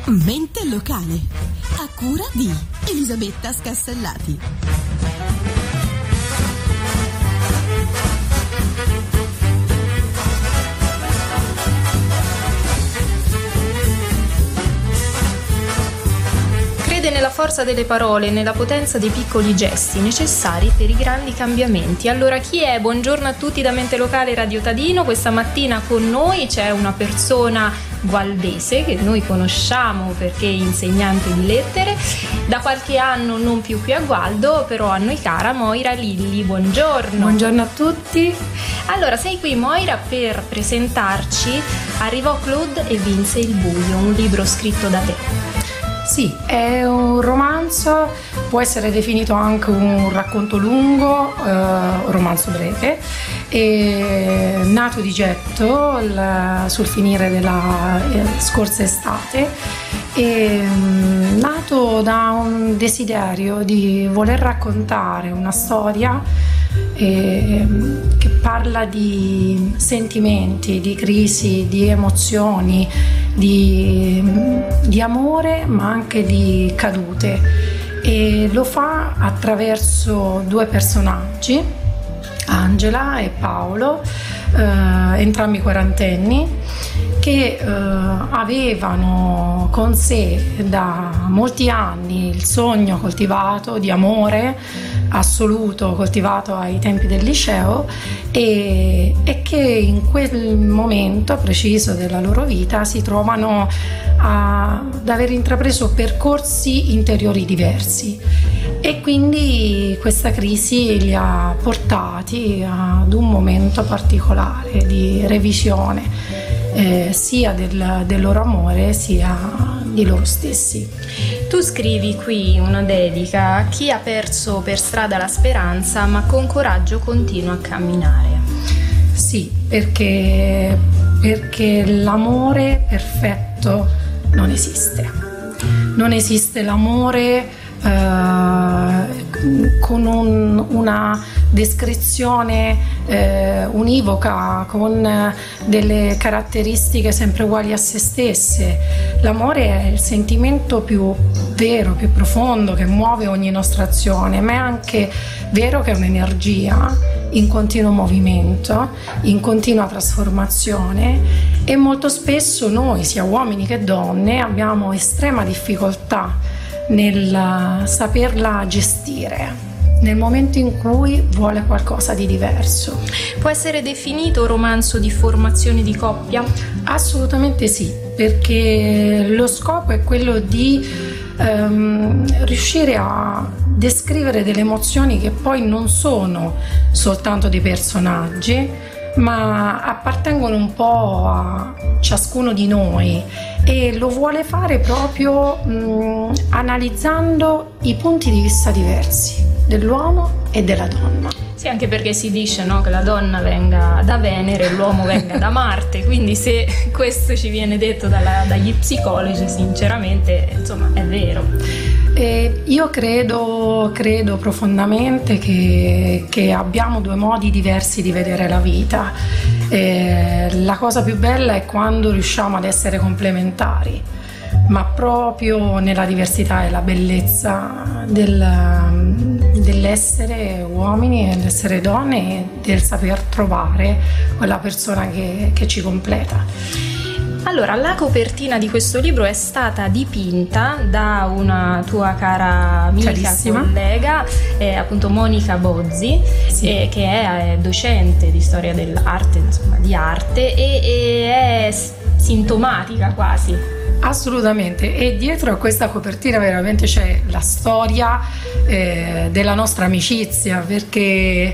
Mente locale, a cura di Elisabetta Scastellati. Crede nella forza delle parole e nella potenza dei piccoli gesti necessari per i grandi cambiamenti. Allora chi è? Buongiorno a tutti da Mente Locale Radio Tadino. Questa mattina con noi c'è una persona gualdese che noi conosciamo perché è insegnante di lettere, da qualche anno non più qui a Gualdo, però a noi cara Moira Lilli. Buongiorno. Buongiorno a tutti. Allora, sei qui Moira per presentarci Arrivò Claude e vinse il buio, un libro scritto da te. Sì, è un romanzo, può essere definito anche un racconto lungo, un romanzo breve, nato di getto sul finire della scorsa estate, nato da un desiderio di voler raccontare una storia che parla di sentimenti, di crisi, di emozioni, di amore, ma anche di cadute, e lo fa attraverso due personaggi, Angela e Paolo, entrambi quarantenni, che avevano con sé da molti anni il sogno coltivato di amore assoluto, coltivato ai tempi del liceo, e che in quel momento preciso della loro vita si trovano ad aver intrapreso percorsi interiori diversi, e quindi questa crisi li ha portati ad un momento particolare di revisione, sia del loro amore sia di loro stessi. Tu scrivi qui una dedica a chi ha perso per strada la speranza ma con coraggio continua a camminare. Sì, perché l'amore perfetto non esiste. Non esiste l'amore con una descrizione univoca, con delle caratteristiche sempre uguali a se stesse. L'amore è il sentimento più vero, più profondo, che muove ogni nostra azione, ma è anche vero che è un'energia in continuo movimento, in continua trasformazione, e molto spesso noi, sia uomini che donne, abbiamo estrema difficoltà nel saperla gestire nel momento in cui vuole qualcosa di diverso. Può essere definito romanzo di formazione di coppia? Assolutamente sì, perché lo scopo è quello di riuscire a descrivere delle emozioni che poi non sono soltanto dei personaggi, ma appartengono un po' a ciascuno di noi, e lo vuole fare proprio analizzando i punti di vista diversi dell'uomo e della donna. Sì, anche perché si dice, no, che la donna venga da Venere e l'uomo venga da Marte, quindi se questo ci viene detto dagli psicologi, sinceramente, insomma, è vero. Io credo profondamente che abbiamo due modi diversi di vedere la vita. La cosa più bella è quando riusciamo ad essere complementari, ma proprio nella diversità e la bellezza dell'essere uomini e dell'essere donne, e del saper trovare quella persona che ci completa. Allora, la copertina di questo libro è stata dipinta da una tua cara amica, carissima collega, appunto Monica Bozzi, sì, che è docente di storia dell'arte, insomma, di arte, e è sintomatica quasi. Assolutamente, e dietro a questa copertina veramente c'è la storia della nostra amicizia, perché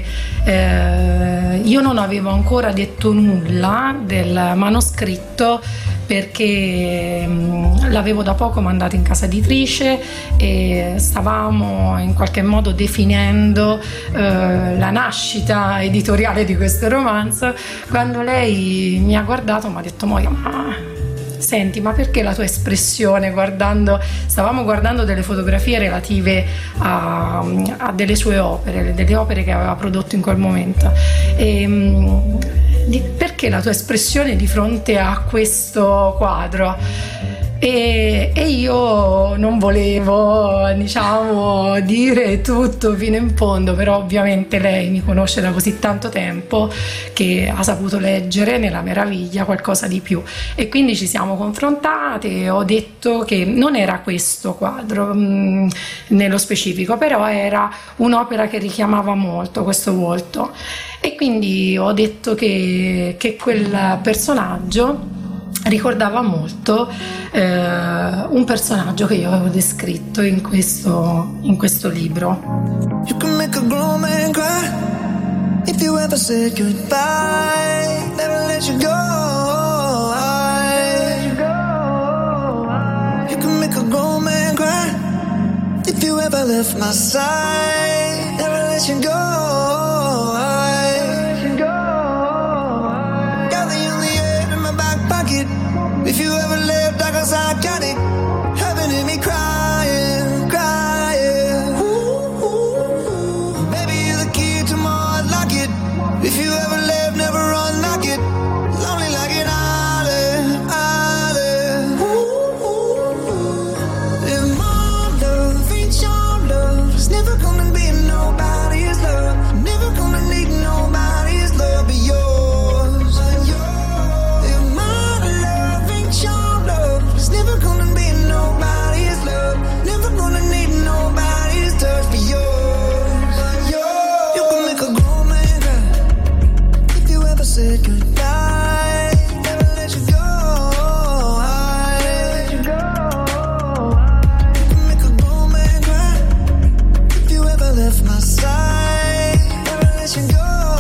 io non avevo ancora detto nulla del manoscritto, perché l'avevo da poco mandato in casa editrice e stavamo in qualche modo definendo la nascita editoriale di questo romanzo, quando lei mi ha guardato e mi ha detto: Moia, senti, ma perché la tua espressione stavamo guardando delle fotografie relative a delle sue opere, delle opere che aveva prodotto in quel momento, perché la tua espressione di fronte a questo quadro? e io non volevo, diciamo, dire tutto fino in fondo, però ovviamente lei mi conosce da così tanto tempo che ha saputo leggere nella meraviglia qualcosa di più, e quindi ci siamo confrontate e ho detto che non era questo quadro nello specifico, però era un'opera che richiamava molto questo volto, e quindi ho detto che quel personaggio ricordava molto un personaggio che io avevo descritto in questo libro. You can make a grown man cry if you ever said goodbye, never let you go. You can make a grown man cry if you ever left my side, never let you go. If you ever lived, I guess I got it. Heaven in me crying, crying. Ooh, ooh, ooh. Baby, you're the key to my heart, lock it. If you ever lived, never unlock it. Lonely like an island, island. Ooh, ooh, ooh. If my love ain't your love, it's never gonna be nobody's love. Never gonna need nobody's love but yours. Never gonna be nobody's love. Never gonna need nobody's touch but yours. You can make a grown man cry if you ever said goodbye, never let you go. You can make a grown man cry if you ever left my side, never let you go.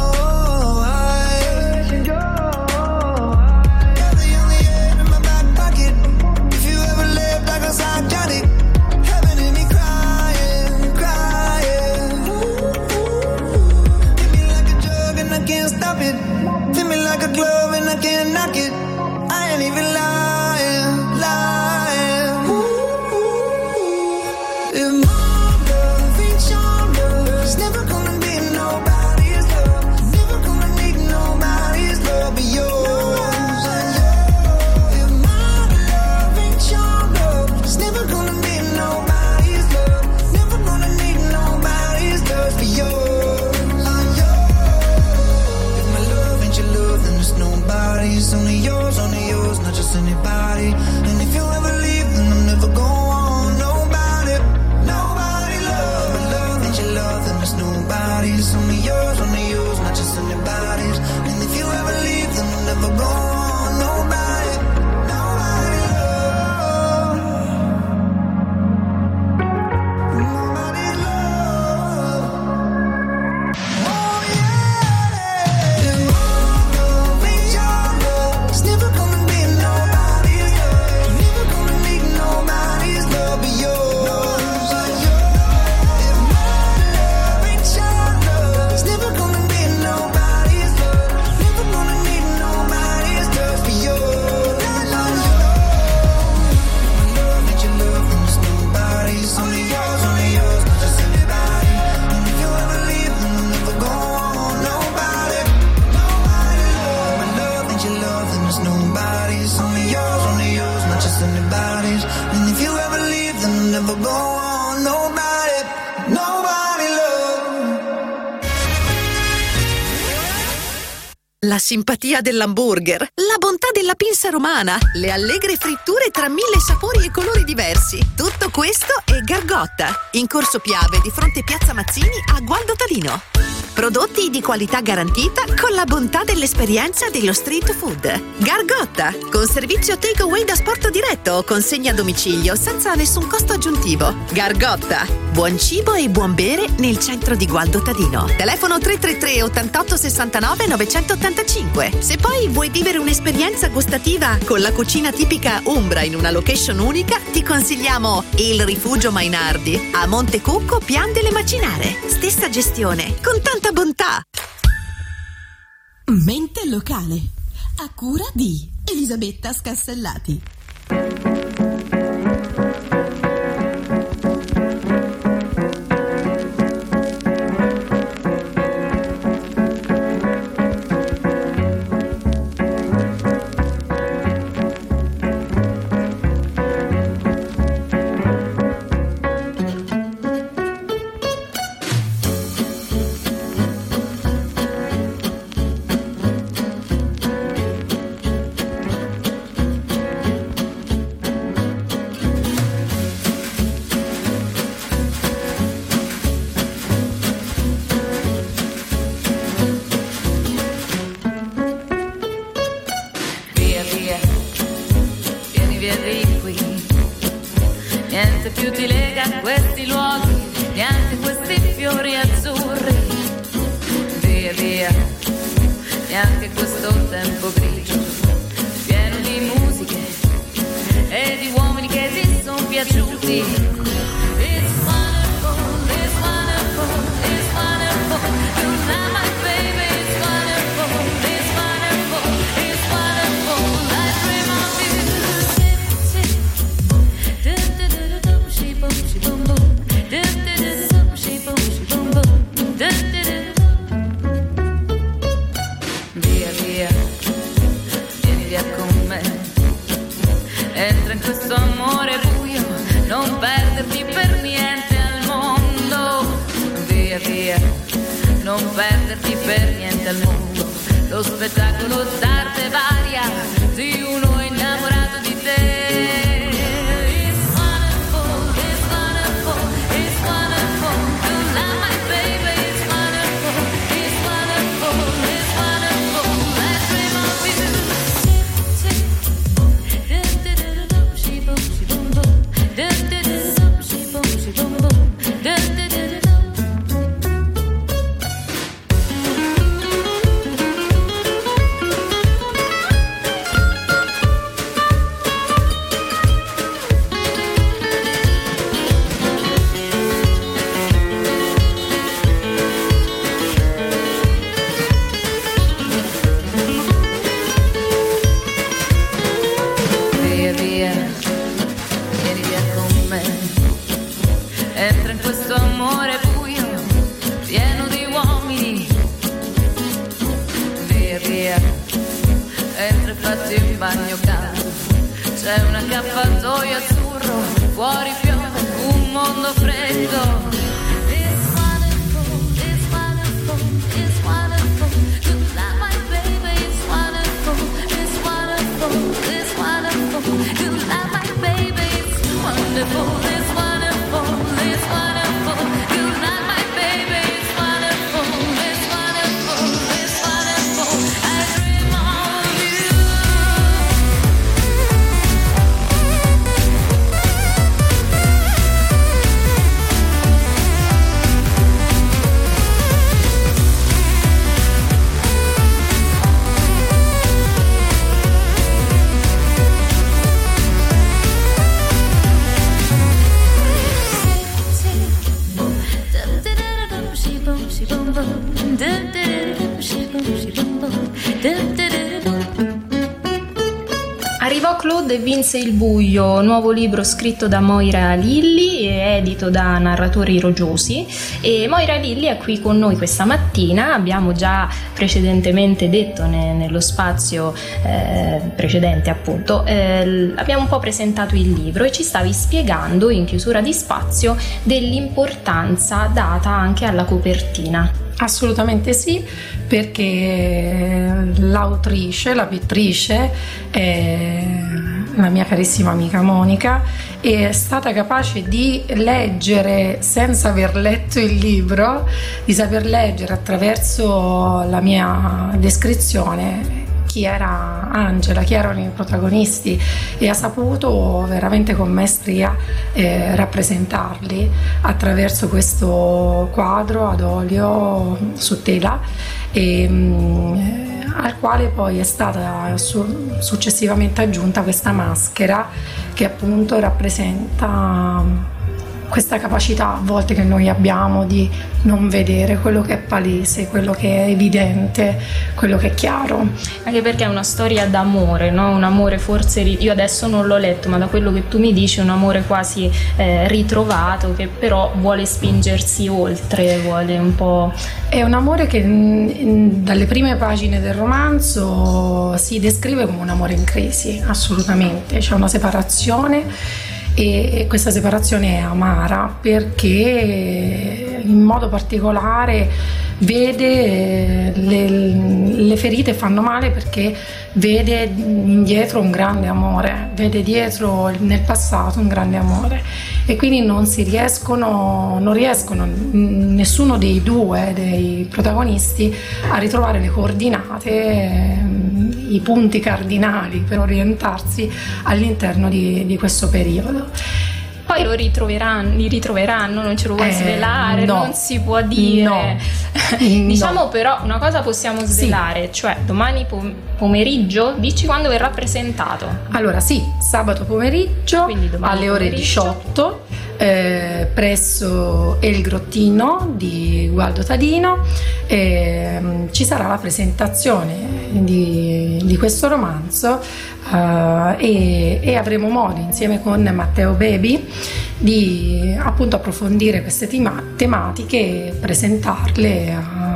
Glove and I can't knock it. I ain't even lying, lying. Ooh, ooh, ooh. If my love ain't your love, it's never gonna be nobody's love. Never gonna need nobody's love but yours. If my love ain't your love, it's never gonna be nobody's love. Never gonna need nobody's love but yours. Nobody's only yours, not just anybody. And if you ever leave, then I'm never gonna want nobody. Nobody love, but love ain't your love, then there's nobody's only yours, not just anybody's. And if you ever leave, then I'm never gonna want nobody. Nobody love, nobody love. Oh yeah. Never gonna be nobody's love. Never gonna need nobody's love but yours. If my love ain't your love, it's never gonna be nobody's love. Never gonna need nobody's love but yours. If my love ain't your love, then there's nobody's. Only yours, not just anybody. And if you ever leave, then I'm never gonna want nobody. Nobody love. My love ain't your love, then there's nobody's. Only yours, not just anybody's. And if you ever leave, then I'll never go on. Nobody, nobody love. La simpatia dell'hamburger, la bontà della pinza romana, le allegre fritture tra 1000 sapori e colori diversi. Tutto questo è Gargotta, in Corso Piave di fronte Piazza Mazzini a Gualdo Tadino. Prodotti di qualità garantita con la bontà dell'esperienza dello street food. Gargotta, con servizio take away da sporto diretto o consegna a domicilio senza nessun costo aggiuntivo. Gargotta, buon cibo e buon bere nel centro di Gualdo Tadino. Telefono 333 88 69 985. Se poi vuoi vivere un'esperienza gustativa con la cucina tipica umbra in una location unica, ti consigliamo il Rifugio Mainardi a Montecucco, Pian delle Macinare. Stessa gestione, con tanta bontà. Mente locale, a cura di Elisabetta Scassellati. tempo grigio, pieno di musiche e di uomini che ti sono piaciuti. It's wonderful, it's wonderful, it's wonderful. You love my baby, it's wonderful, it's wonderful, it's wonderful. I dream of you. Do do do do do, she boom boom. Do do do do, she boom boom. Do do do. Via via, vieni via con me. Entra in questo amore buio, non perderti per niente al mondo. Via via, non perderti per niente al mondo. Lo spettacolo d'arte varia di uno innamorato di te. It's wonderful, it's wonderful, it's wonderful. You love my baby, it's wonderful, it's wonderful, it's wonderful. I dream of you. Do do do do do, she boom boom. Do do do do do, she boom boom. Do do do do do. Via via, vieni via con me. Entra in questo amore buio, pieno di uomini. Via via, entra e fatti un bagno caldo. C'è un accappatoio azzurro, fuori piove, un mondo freddo. It's wonderful, it's wonderful, it's wonderful. You love my baby, it's wonderful, it's wonderful, it's wonderful. You love my baby, it's wonderful, it's wonderful, it's wonderful. You love my baby, it's wonderful, it's wonderful, it's wonderful. I dream of you. Arrivò Claude e vinse il buio, nuovo libro scritto da Moira Lilly e edito da Narratori Roggiosi. E Moira Lilly è qui con noi questa mattina. Abbiamo già precedentemente detto nello spazio precedente, appunto, abbiamo un po' presentato il libro e ci stavi spiegando in chiusura di spazio dell'importanza data anche alla copertina. Assolutamente sì, perché l'autrice, la pittrice, la mia carissima amica Monica, è stata capace di leggere senza aver letto il libro, di saper leggere attraverso la mia descrizione chi era Angela, chi erano i protagonisti, e ha saputo veramente con maestria rappresentarli attraverso questo quadro ad olio su tela, al quale poi è stata successivamente aggiunta questa maschera che appunto rappresenta questa capacità a volte che noi abbiamo di non vedere quello che è palese, quello che è evidente, quello che è chiaro. Anche perché è una storia d'amore, no? Un amore forse, io adesso non l'ho letto, ma da quello che tu mi dici è un amore quasi ritrovato, che però vuole spingersi oltre, vuole un po'... È un amore che dalle prime pagine del romanzo si descrive come un amore in crisi, assolutamente. C'è una separazione e questa separazione è amara perché in modo particolare vede le ferite fanno male, perché vede indietro un grande amore, vede dietro nel passato un grande amore, e quindi non riescono nessuno dei due dei protagonisti a ritrovare le coordinate, i punti cardinali per orientarsi all'interno di questo periodo. Poi li ritroveranno, non ce lo vuoi svelare, no, non si può dire. No. Diciamo però una cosa possiamo svelare, cioè domani pomeriggio, dici quando verrà presentato? Allora sì, sabato pomeriggio alle ore 18 presso El Grottino di Gualdo Tadino ci sarà la presentazione di questo romanzo e avremo modo insieme con Matteo Bebi di appunto approfondire queste tematiche e presentarle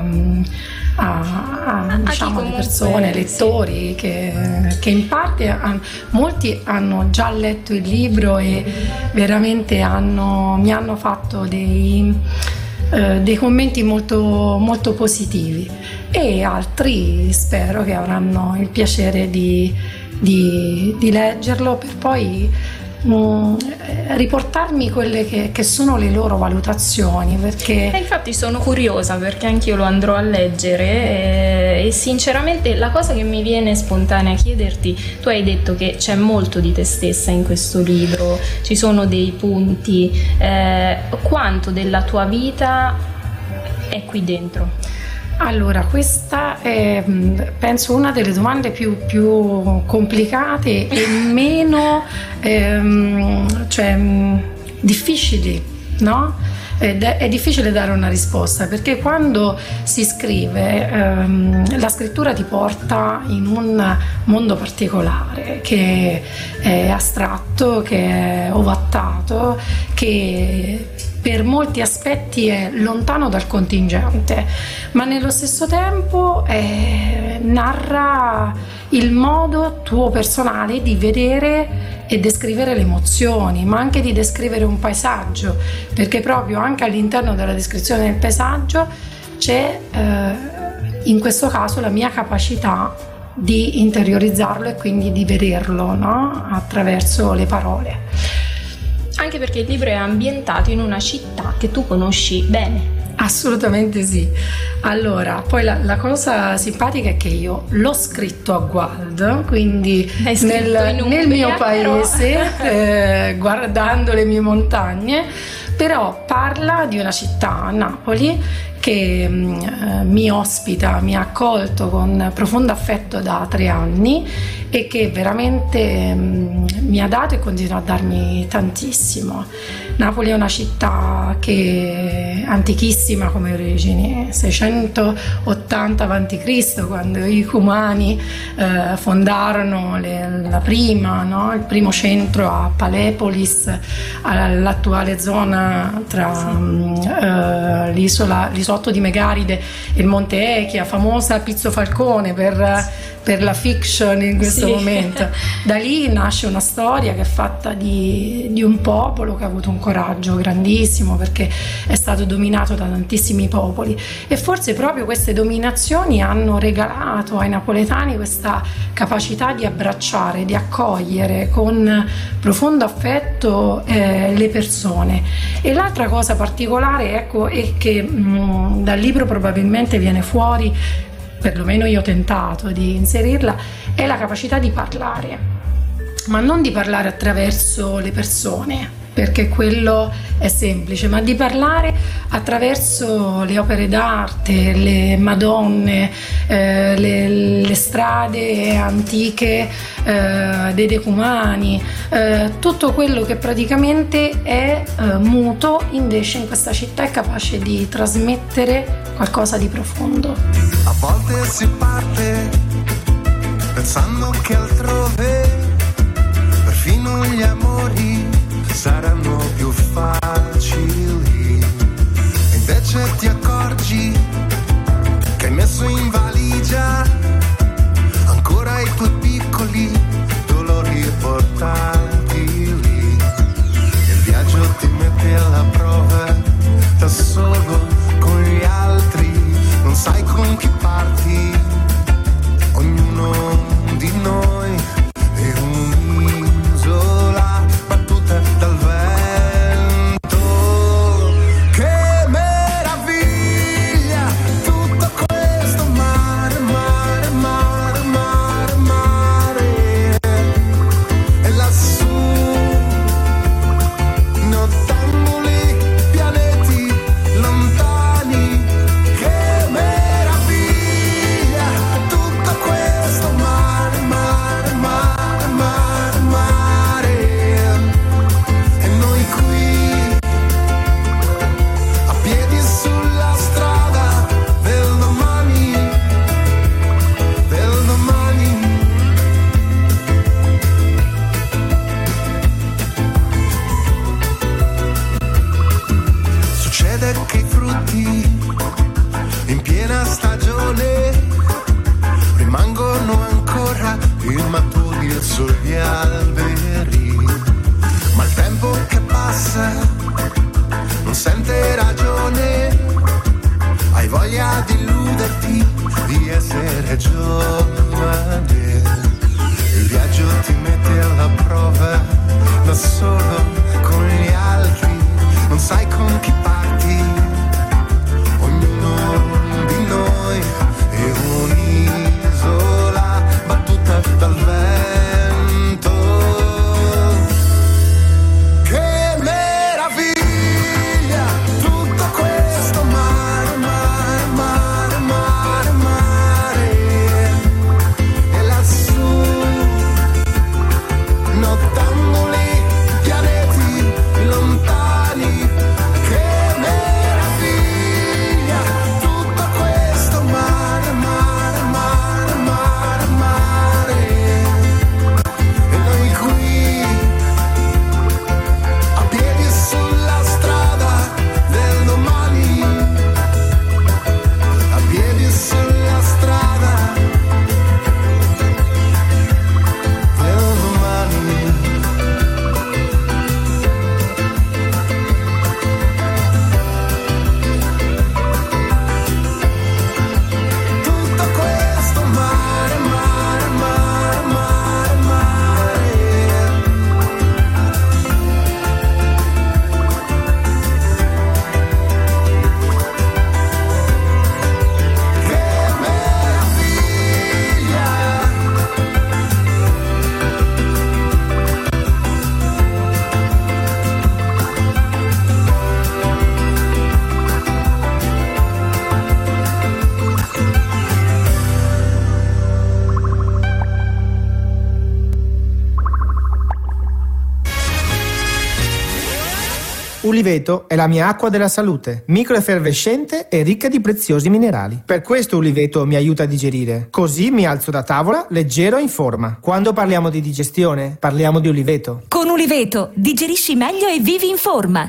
a diciamo alle persone, lettori che in parte molti hanno già letto il libro e veramente mi hanno fatto dei commenti molto, molto positivi, e altri spero che avranno il piacere di leggerlo per poi riportarmi quelle che sono le loro valutazioni, perché infatti sono curiosa, perché anch'io lo andrò a leggere e sinceramente la cosa che mi viene spontanea a chiederti, tu hai detto che c'è molto di te stessa in questo libro, ci sono dei punti, quanto della tua vita è qui dentro? Allora, questa è penso una delle domande più complicate e meno difficili, no? È difficile dare una risposta, perché quando si scrive la scrittura ti porta in un mondo particolare che è astratto, che è ovattato, che per molti aspetti è lontano dal contingente, ma nello stesso tempo narra il modo tuo personale di vedere e descrivere le emozioni, ma anche di descrivere un paesaggio, perché proprio anche all'interno della descrizione del paesaggio c'è in questo caso la mia capacità di interiorizzarlo e quindi di vederlo, no? Attraverso le parole. Anche perché il libro è ambientato in una città che tu conosci bene. Assolutamente sì. Allora, poi la cosa simpatica è che io l'ho scritto a Gualdo, quindi nel mio paese, guardando le mie montagne, però parla di una città, Napoli, che mi ospita, mi ha accolto con profondo affetto da 3 anni e che veramente mi ha dato e continua a darmi tantissimo. Napoli è una città che è antichissima come origini, 680 a.C., quando i Cumani fondarono la prima, no? Il primo centro a Palepolis, all'attuale zona tra l'isolotto di Megaride e il Monte Echia, famosa Pizzo Falcone per la fiction in questo momento. Da lì nasce una storia che è fatta di un popolo che ha avuto un coraggio grandissimo, perché è stato dominato da tantissimi popoli, e forse proprio queste dominazioni hanno regalato ai napoletani questa capacità di abbracciare, di accogliere con profondo affetto le persone. E l'altra cosa particolare, ecco, è che dal libro probabilmente viene fuori, perlomeno io ho tentato di inserirla, è la capacità di parlare, ma non di parlare attraverso le persone, perché quello è semplice, ma di parlare attraverso le opere d'arte, le Madonne, le strade antiche dei Decumani, tutto quello che praticamente è muto, invece in questa città è capace di trasmettere qualcosa di profondo. A volte si parte pensando che altrove perfino gli amori saranno più facili, e invece ti accorgi che hai messo in valigia ancora i tuoi piccoli dolori portatili, e il viaggio ti mette alla prova da solo con gli altri, non sai con chi parti, ognuno di noi è un'isola battuta dal vento. Che meraviglia in piena stagione, rimangono ancora immaturi sugli alberi, ma il tempo che passa non sente ragione, hai voglia di illuderti di essere giovane, il viaggio ti mette alla prova da solo con gli altri, non sai con chi parti, ognuno di noi è un'isola battuta dal vento. Che meraviglia tutto questo mare, mare, mare, mare, mare, e lassù nottamboli pianeti lontani. Che meraviglia tutto questo mare, mare, mare, mare, mare, e noi qui a piedi sulla strada del domani, a piedi sulla strada del domani. Tutto questo mare, mare, mare, mare, mare, che meraviglia. Uliveto è la mia acqua della salute, microeffervescente e ricca di preziosi minerali. Per questo Uliveto mi aiuta a digerire, così mi alzo da tavola leggero e in forma. Quando parliamo di digestione, parliamo di Uliveto. Con Uliveto digerisci meglio e vivi in forma.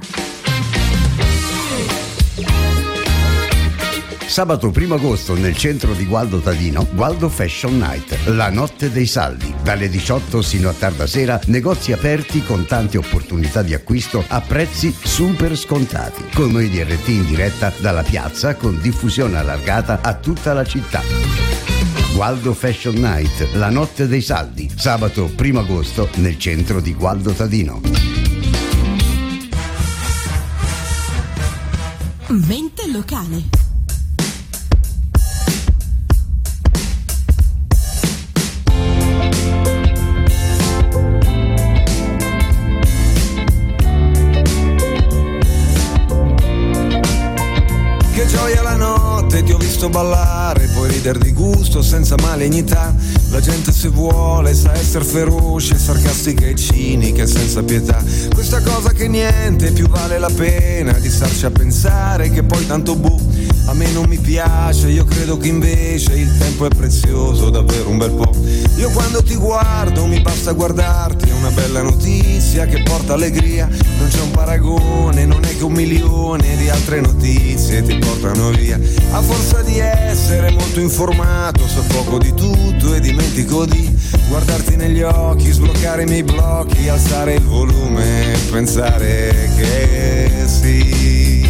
Sabato 1 agosto nel centro di Gualdo Tadino, Gualdo Fashion Night, la notte dei saldi. Dalle 18 sino a tarda sera, negozi aperti con tante opportunità di acquisto a prezzi super scontati. Con noi DRT in diretta dalla piazza con diffusione allargata a tutta la città. Gualdo Fashion Night, la notte dei saldi. Sabato 1 agosto nel centro di Gualdo Tadino. Mente locale. Che gioia la notte, ti ho visto ballare, puoi ridere di gusto senza malignità. La gente se vuole sa essere feroce, sarcastica e cinica e senza pietà. Questa cosa che niente più vale la pena di starci a pensare, che poi tanto a me non mi piace. Io credo che invece il tempo è prezioso, davvero un bel po'. Io quando ti guardo mi basta guardarti, è una bella notizia che porta allegria. Non c'è un paragone, non è che 1 milione di altre notizie ti portano via. A forza di essere molto informato, so poco di tutto e dimentico di guardarti negli occhi, sbloccare i miei blocchi, alzare il volume e pensare che sì,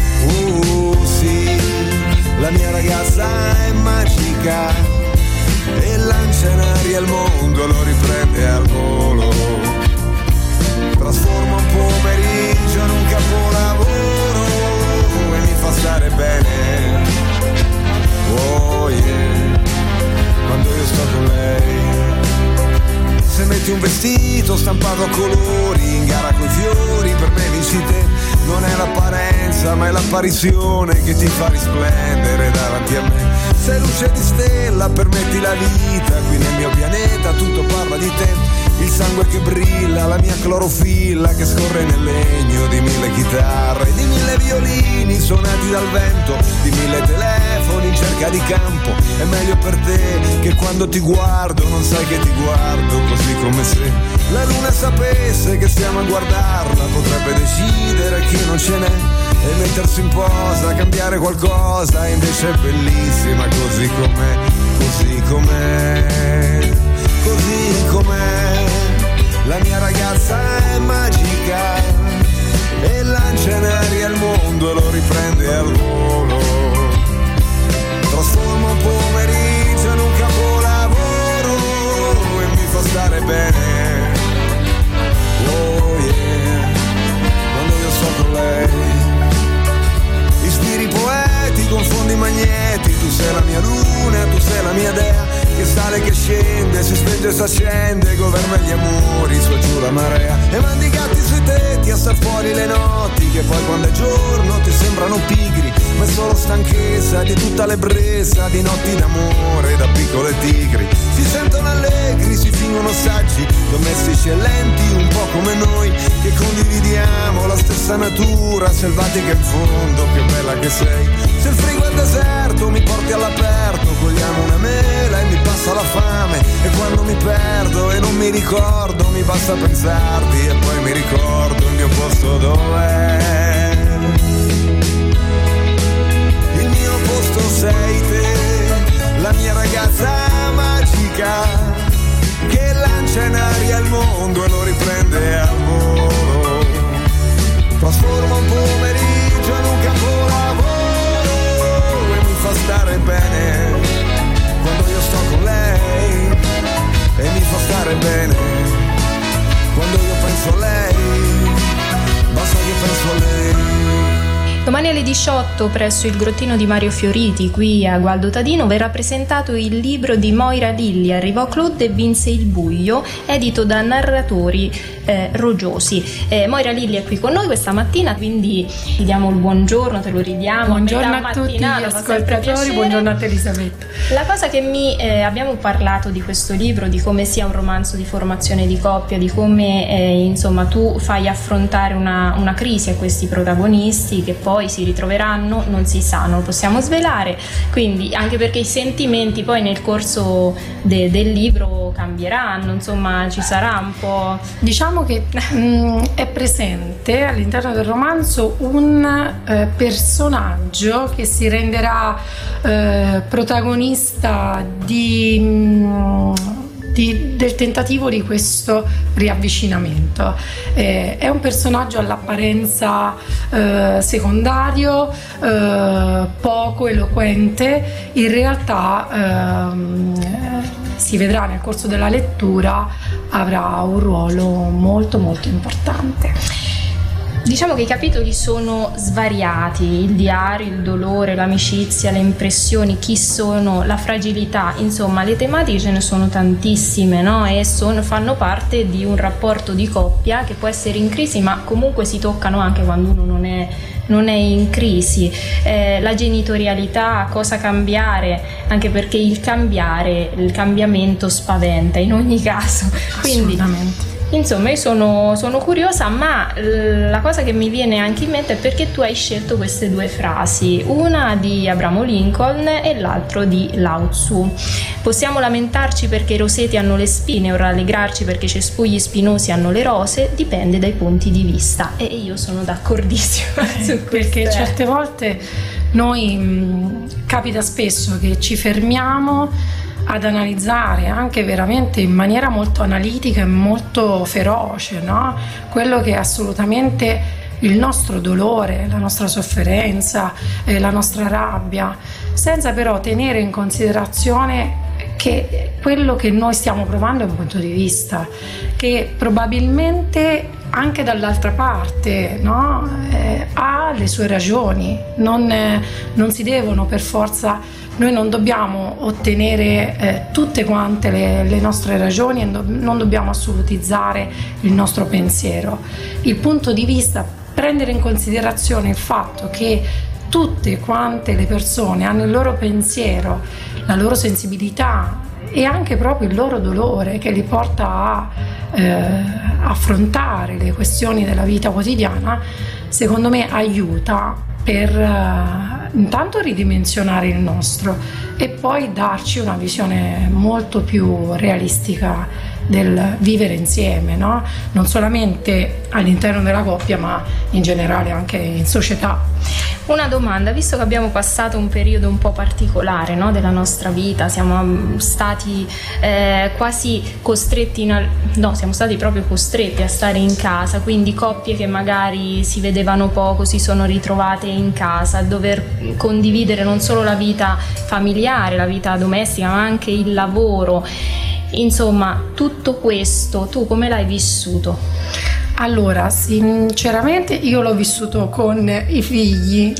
sì, la mia ragazza è magica e lancia in aria il mondo, lo riprende al volo, trasforma un pomeriggio in un capolavoro e mi fa stare bene, oh yeah, quando io sto con lei. Se metti un vestito stampato a colori, in gara coi fiori, per me vinci te. Non è l'apparenza ma è l'apparizione che ti fa risplendere davanti a me. Sei luce di stella, permetti la vita, qui nel mio pianeta tutto parla di te. Il sangue che brilla, la mia clorofilla che scorre nel legno di 1000 chitarre, di 1000 violini suonati dal vento, di 1000 telefoni in cerca di campo. È meglio per te che quando ti guardo non sai che ti guardo, così come se la luna sapesse che stiamo a guardarla, potrebbe decidere che non ce n'è. e mettersi in posa, cambiare qualcosa, invece è bellissima così com'è, così com'è, così com'è. La mia ragazza è magica e lancia in aria il mondo e lo riprende al volo. Trasforma un pomeriggio in un capolavoro e mi fa stare bene. Oh yeah, quando io sto con lei. Ispiri poeti, confondi magneti, tu sei la mia luna, tu sei la mia dea, che sale, che scende, si spenge e si accende, governa gli amori, su e giù la marea, e mandi i gatti sui tetti a star fuori le notti, che poi quando è giorno ti sembrano pigri, ma è solo stanchezza di tutta l'ebbrezza di notti d'amore da piccole tigri. Si sentono allegri, si fingono saggi, domestici e lenti, un po' come noi, che condividiamo la stessa natura selvatica in fondo, che bella che sei. Se il frigo è deserto mi porti all'aperto, cogliamo una mela e mi passa la fame, e quando mi perdo e non mi ricordo mi basta pensarti e poi mi ricordo il mio posto dov'è. Il mio posto sei te, la mia ragazza magica, che lancia in aria il mondo e lo riprende al volo. Trasforma un pomeriggio in un capolavoro e mi fa stare bene quando io sto con lei, e mi fa stare bene quando io penso a lei, basta che penso a lei. Domani alle 18 presso il Grottino di Mario Fioriti, qui a Gualdo Tadino, verrà presentato il libro di Moira Lilli, Arrivò Claude e vinse il buio, edito da Narratori Roggiosi. Moira Lilli è qui con noi questa mattina, quindi ti diamo il buongiorno, te lo ridiamo. Buongiorno a tutti gli ascoltatori, buongiorno a te Elisabetta. La cosa che abbiamo parlato di questo libro, di come sia un romanzo di formazione di coppia, di come insomma tu fai affrontare una crisi a questi protagonisti che poi si ritroveranno, non si sa, non lo possiamo svelare, quindi anche perché i sentimenti poi nel corso del libro cambieranno, insomma ci sarà un po', diciamo che è presente all'interno del romanzo un personaggio che si renderà protagonista del tentativo di questo riavvicinamento. È un personaggio all'apparenza secondario, poco eloquente, in realtà si vedrà nel corso della lettura, avrà un ruolo molto molto importante. Diciamo che i capitoli sono svariati, il diario, il dolore, l'amicizia, le impressioni, chi sono, la fragilità, insomma le tematiche ce ne sono tantissime, no? E fanno parte di un rapporto di coppia che può essere in crisi, ma comunque si toccano anche quando uno non è in crisi. La genitorialità, cosa cambiare, anche perché il cambiamento spaventa in ogni caso. Quindi, assolutamente. Insomma, io sono curiosa, ma la cosa che mi viene anche in mente è perché tu hai scelto queste due frasi, una di Abramo Lincoln e l'altro di Lao Tzu. Possiamo lamentarci perché i roseti hanno le spine o rallegrarci perché i cespugli spinosi hanno le rose, dipende dai punti di vista, e io sono d'accordissima su perché certe volte noi capita spesso che ci fermiamo ad analizzare anche veramente in maniera molto analitica e molto feroce, no? Quello che è assolutamente il nostro dolore, la nostra sofferenza, la nostra rabbia, senza però tenere in considerazione che quello che noi stiamo provando è un punto di vista che probabilmente anche dall'altra parte, no? Ha le sue ragioni, non si devono per forza. Noi non dobbiamo ottenere tutte quante le nostre ragioni e non dobbiamo assolutizzare il nostro pensiero. Il punto di vista, prendere in considerazione il fatto che tutte quante le persone hanno il loro pensiero, la loro sensibilità e anche proprio il loro dolore che li porta a affrontare le questioni della vita quotidiana, secondo me aiuta per intanto ridimensionare il nostro e poi darci una visione molto più realistica del vivere insieme, no? Non solamente all'interno della coppia, ma in generale anche in società. Una domanda, visto che abbiamo passato un periodo un po' particolare, no, della nostra vita, siamo stati quasi costretti siamo stati proprio costretti a stare in casa, quindi coppie che magari si vedevano poco si sono ritrovate in casa a dover condividere non solo la vita familiare, la vita domestica, ma anche il lavoro. Insomma, tutto questo tu come l'hai vissuto? Allora, sinceramente io l'ho vissuto con i figli,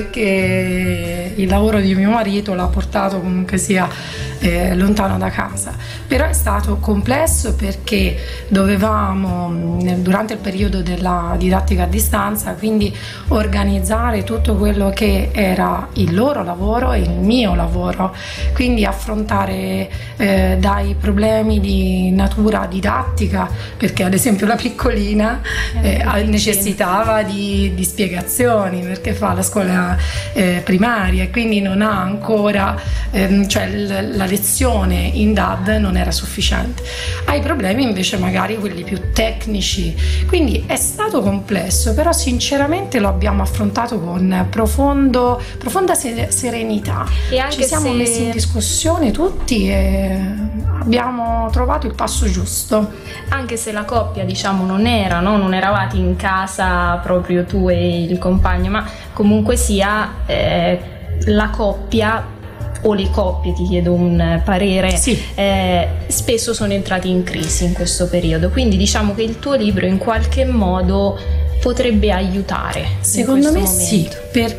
perché il lavoro di mio marito l'ha portato comunque sia lontano da casa, però è stato complesso perché dovevamo durante il periodo della didattica a distanza quindi organizzare tutto quello che era il loro lavoro e il mio lavoro, quindi affrontare dai problemi di natura didattica, perché ad esempio la piccolina necessitava di spiegazioni perché fa la scuola primaria e quindi non ha ancora la lezione in DAD non era sufficiente. Ai problemi invece magari quelli più tecnici, quindi è stato complesso, però sinceramente lo abbiamo affrontato con profonda serenità e anche ci siamo messi in discussione tutti e abbiamo trovato il passo giusto. Anche se la coppia non eravate in casa proprio tu e il compagno, ma comunque sia la coppia o le coppie, ti chiedo un parere, sì. Spesso sono entrati in crisi in questo periodo, quindi diciamo che il tuo libro in qualche modo potrebbe aiutare. Secondo me momento. Sì,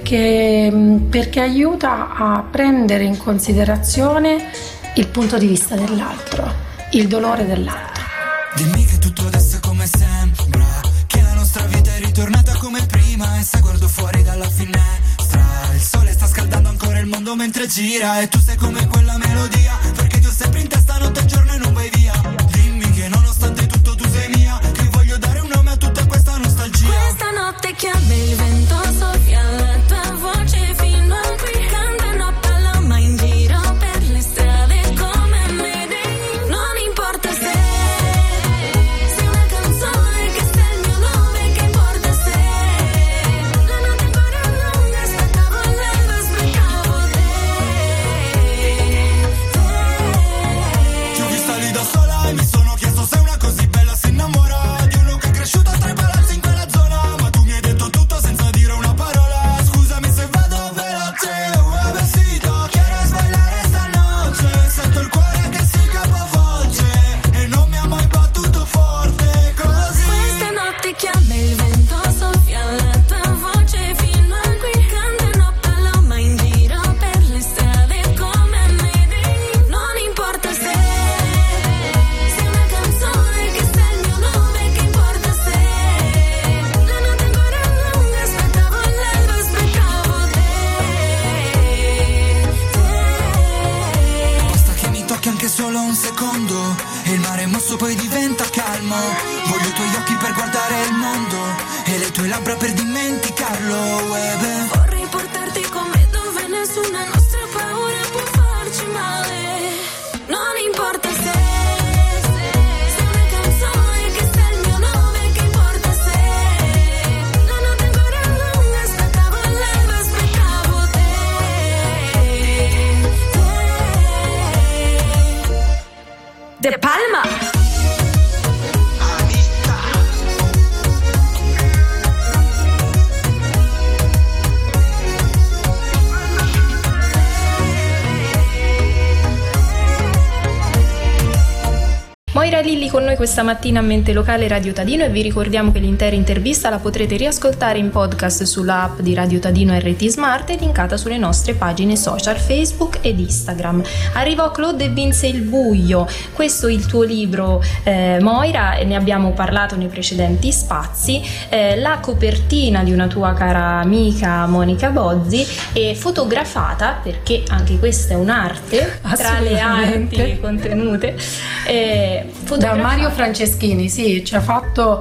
perché aiuta a prendere in considerazione il punto di vista dell'altro, il dolore dell'altro. Dimmi che tutto adesso è come sembra, che la nostra vita è ritornata come prima, e se guardo fuori dalla finestra il sole sta scaldando ancora il mondo mentre gira, e tu sei come quella melodia, perché ti ho sempre in testa notte e giorno e non vai via. Dimmi che nonostante tutto tu sei mia, che voglio dare un nome a tutta questa nostalgia. Questa notte chiama il vento, soffia la tua voce fino a qui, cantano paloma in giro per le strade come me. Non importa se solo un secondo e il mare mosso poi diventa calmo. Voglio i tuoi occhi per guardare il mondo e le tue labbra per dimenticarlo. Vorrei portarti con me dove nessuna nostra paura può farci male. Non importa se sei una canzone che sta il mio nome, che importa se la notte ancora lunga, aspettavo l'alba, aspettavo te. De Palma. Moira Lilli con noi questa mattina a Mente Locale Radio Tadino, e vi ricordiamo che l'intera intervista la potrete riascoltare in podcast sulla app di Radio Tadino RT Smart e linkata sulle nostre pagine social Facebook ed Instagram. Arrivò Claude e vinse il buio, questo è il tuo libro, Moira, e ne abbiamo parlato nei precedenti spazi. La copertina di una tua cara amica Monica Bozzi è fotografata, perché anche questa è un'arte tra le arti contenute, Da Mario Franceschini, sì, ci ha fatto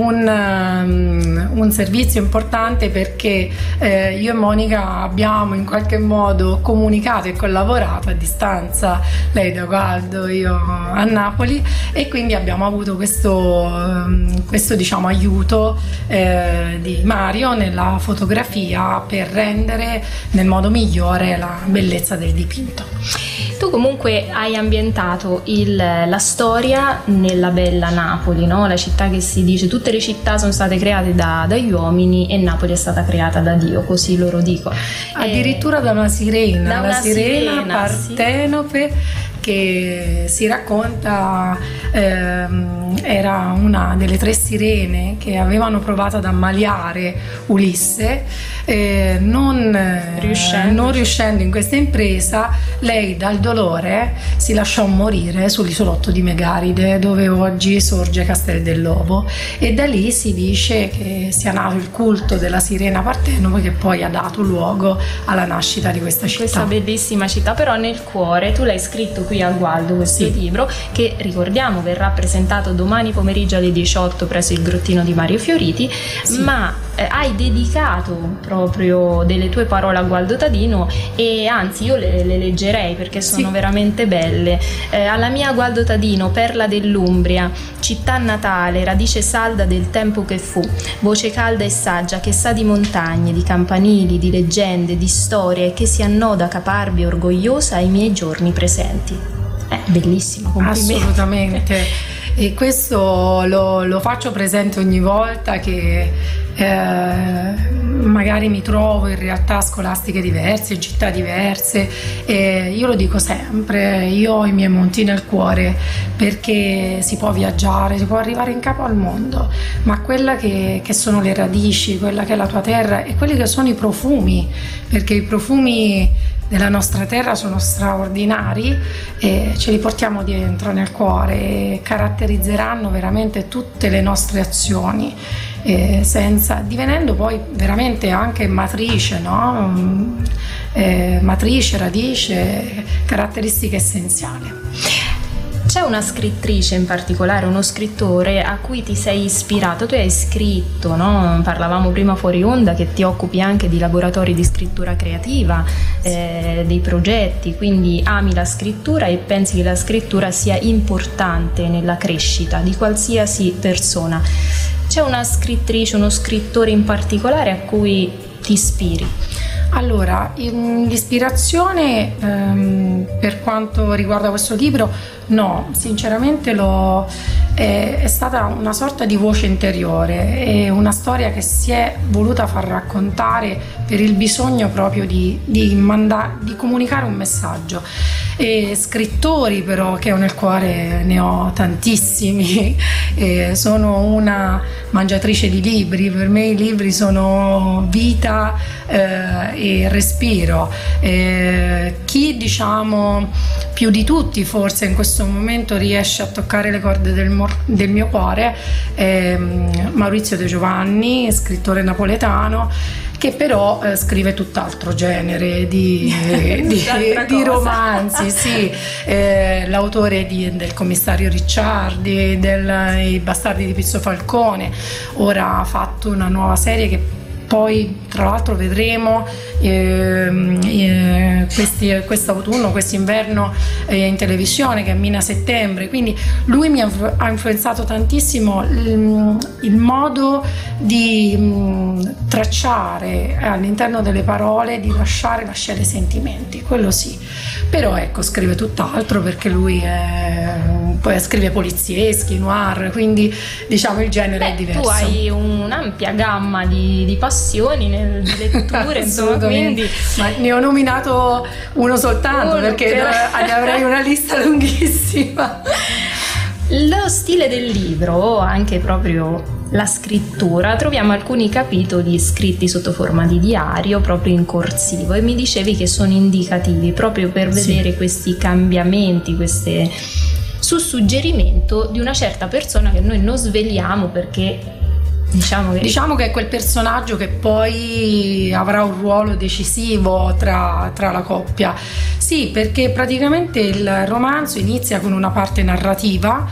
un servizio importante, perché io e Monica abbiamo in qualche modo comunicato e collaborato a distanza, lei da Gualdo, io a Napoli, e quindi abbiamo avuto questo diciamo aiuto di Mario nella fotografia per rendere nel modo migliore la bellezza del dipinto. Tu comunque hai ambientato la storia nella bella Napoli, no? La città che si dice tutte le città sono state create dagli uomini e Napoli è stata creata da Dio, così loro dicono. Addirittura da una sirena, da una sirena Partenope, sì, che si racconta era una delle 3 sirene che avevano provato ad ammaliare Ulisse, non riuscendo in questa impresa. Lei dal dolore si lasciò morire sull'isolotto di Megaride, dove oggi sorge Castel dell'Ovo, e da lì si dice che sia nato il culto della sirena Partenope, che poi ha dato luogo alla nascita di questa città. Questa bellissima città, però nel cuore tu l'hai scritto qui a Gualdo, questo libro, che ricordiamo verrà presentato domani pomeriggio alle 18 presso il grottino di Mario Fioriti, ma hai dedicato proprio delle tue parole a Gualdo Tadino, e anzi io le leggerei perché sono veramente belle. Alla mia Gualdo Tadino, perla dell'Umbria, città natale, radice salda del tempo che fu, voce calda e saggia che sa di montagne, di campanili, di leggende, di storie, e che si annoda caparbi e orgogliosa ai miei giorni presenti. Bellissimo, complimenti. Assolutamente. E questo lo faccio presente ogni volta che magari mi trovo in realtà scolastiche diverse, in città diverse, e io lo dico sempre, io ho i miei monti nel cuore, perché si può viaggiare, si può arrivare in capo al mondo, ma quella che sono le radici, quella che è la tua terra, e quelli che sono i profumi, perché i profumi della nostra terra sono straordinari e ce li portiamo dentro nel cuore, e caratterizzeranno veramente tutte le nostre azioni, divenendo poi veramente anche matrice, no? Matrice, radice, caratteristica essenziale. C'è una scrittrice in particolare, uno scrittore a cui ti sei ispirato? Tu hai scritto, no? Parlavamo prima fuori onda che ti occupi anche di laboratori di scrittura creativa, dei progetti, quindi ami la scrittura e pensi che la scrittura sia importante nella crescita di qualsiasi persona. C'è una scrittrice, uno scrittore in particolare a cui ti ispiri? Allora, l'ispirazione per quanto riguarda questo libro, no, sinceramente è stata una sorta di voce interiore, è una storia che si è voluta far raccontare per il bisogno proprio di comunicare un messaggio. E scrittori però che ho nel cuore ne ho tantissimi, sono una mangiatrice di libri, per me i libri sono vita e respiro. Chi diciamo più di tutti forse in questo momento riesce a toccare le corde del mio cuore è Maurizio De Giovanni, scrittore napoletano, che però scrive tutt'altro genere di romanzi, sì. L'autore del Commissario Ricciardi, I Bastardi di Pizzo Falcone, ora ha fatto una nuova serie che poi tra l'altro vedremo quest'autunno, quest'inverno in televisione, che è Mina Settembre. Quindi lui mi ha influenzato tantissimo il modo di tracciare all'interno delle parole, di lasciare i sentimenti, quello sì. Però ecco, scrive tutt'altro, perché lui poi scrive polizieschi, noir, quindi diciamo il genere è diverso. Tu hai un'ampia gamma di passioni, di letture, insomma, quindi... Ma ne ho nominato uno soltanto, perché ne avrei una lista lunghissima. Lo stile del libro, anche proprio la scrittura, troviamo alcuni capitoli scritti sotto forma di diario, proprio in corsivo, e mi dicevi che sono indicativi proprio per vedere questi cambiamenti, su suggerimento di una certa persona che noi non sveliamo, perché diciamo che è quel personaggio che poi avrà un ruolo decisivo tra la coppia. Sì, perché praticamente il romanzo inizia con una parte narrativa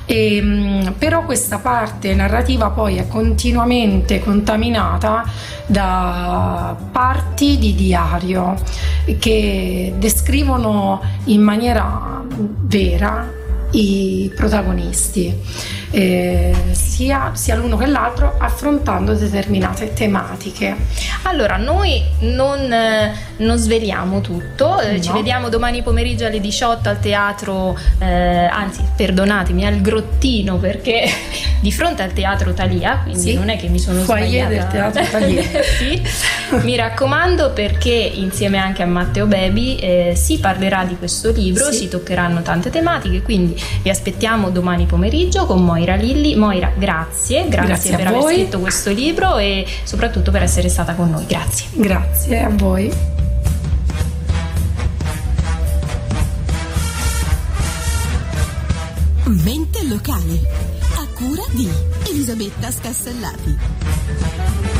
Però questa parte narrativa poi è continuamente contaminata da parti di diario che descrivono in maniera vera i protagonisti, sia l'uno che l'altro, affrontando determinate tematiche. Allora, noi non sveliamo tutto, no. Ci vediamo domani pomeriggio alle 18 al teatro, anzi perdonatemi, al Grottino, perché di fronte al teatro Thalia, quindi sì, non è che mi sono foyer sbagliata. Del teatro Thalia. Sì, mi raccomando, perché insieme anche a Matteo Bebi si parlerà di questo libro, sì, si toccheranno tante tematiche, quindi vi aspettiamo domani pomeriggio con Moira Lilli. Moira, grazie per aver scritto questo libro e soprattutto per essere stata con noi. Grazie a voi. Mente locale, a cura di Elisabetta Scassellati.